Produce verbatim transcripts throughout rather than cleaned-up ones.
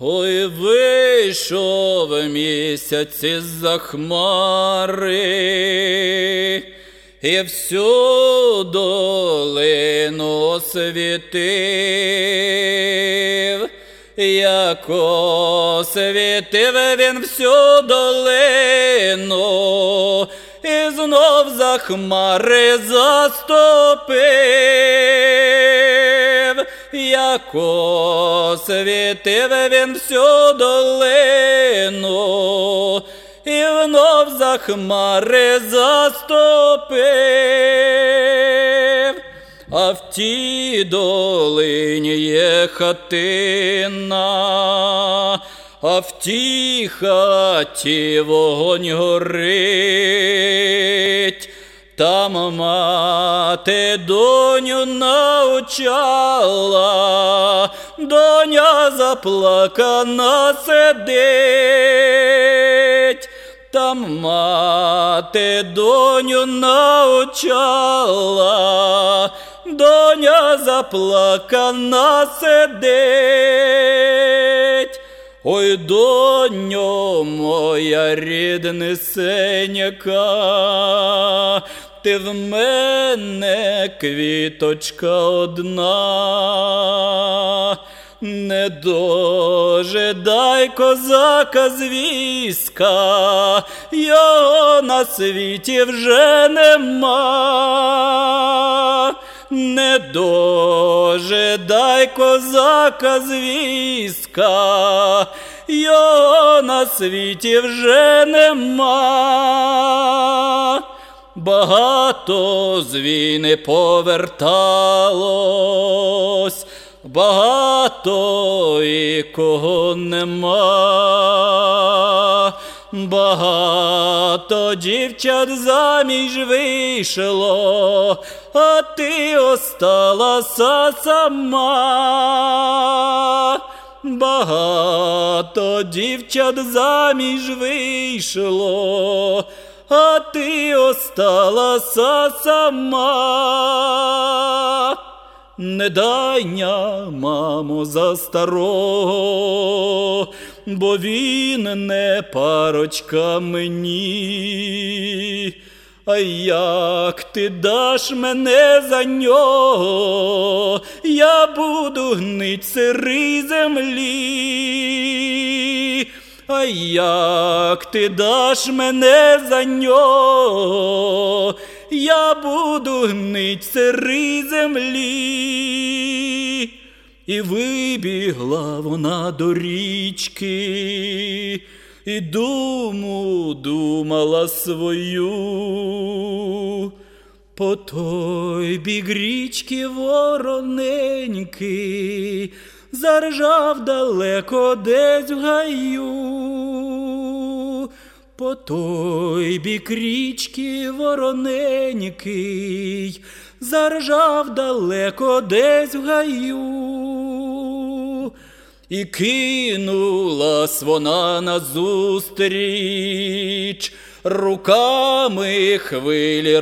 Ой, вийшов місяць із-за хмари, і всю долину освітив, як освітив він всю долину, і знов за хмари заступив, як освітив він всю долину, і внов за хмари заступив. А в тій долині є хатина, а в тій хаті вогонь горить. Там мати доню навчала, доня заплакана сидить. Там мати доню навчала, доня заплакана сидить. Ой, доню моя ріднесенька, ти в мене квіточка одна. Не дожидай козака з війська, його на світі вже нема. Не дожидай козака з війська, його на світі вже нема. Багато з війни поверталось, багато і кого нема. Багато дівчат заміж вийшло, а ти осталася сама. Багато дівчат заміж вийшло, а ти осталася сама. Не дайня, мамо, за старого, бо він не парочка мені. А як ти даш мене за нього, я буду гнить сирій землі. А як ти даш мене за нього, я буду гнить сирій землі. І вибігла вона до річки, і думу думала свою. По той бік річки вороненький заржав далеко десь в гаю. По той бік річки вороненький заржав далеко десь в гаю. І кинулась вона назустріч, руками хвилі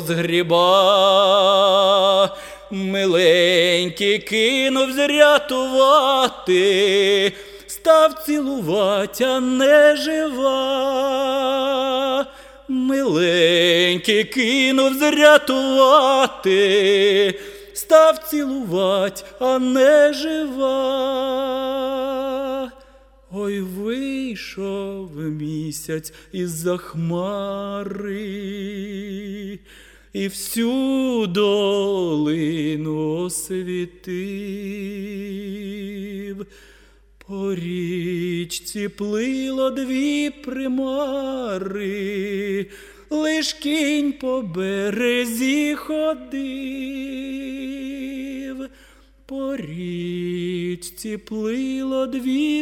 розгріба. Миленький кинув рятувати, став цілувать, а не жива. Миленький кинув рятувати, став цілувать, а не жива. Ой, вийшов місяць із-за хмари, і всю долину освітив. По річці плило дві примари, лиш кінь по березі ходив. По річці плило дві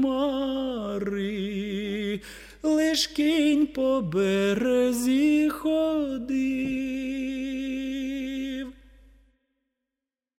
примари, лиш кінь по березі ходив.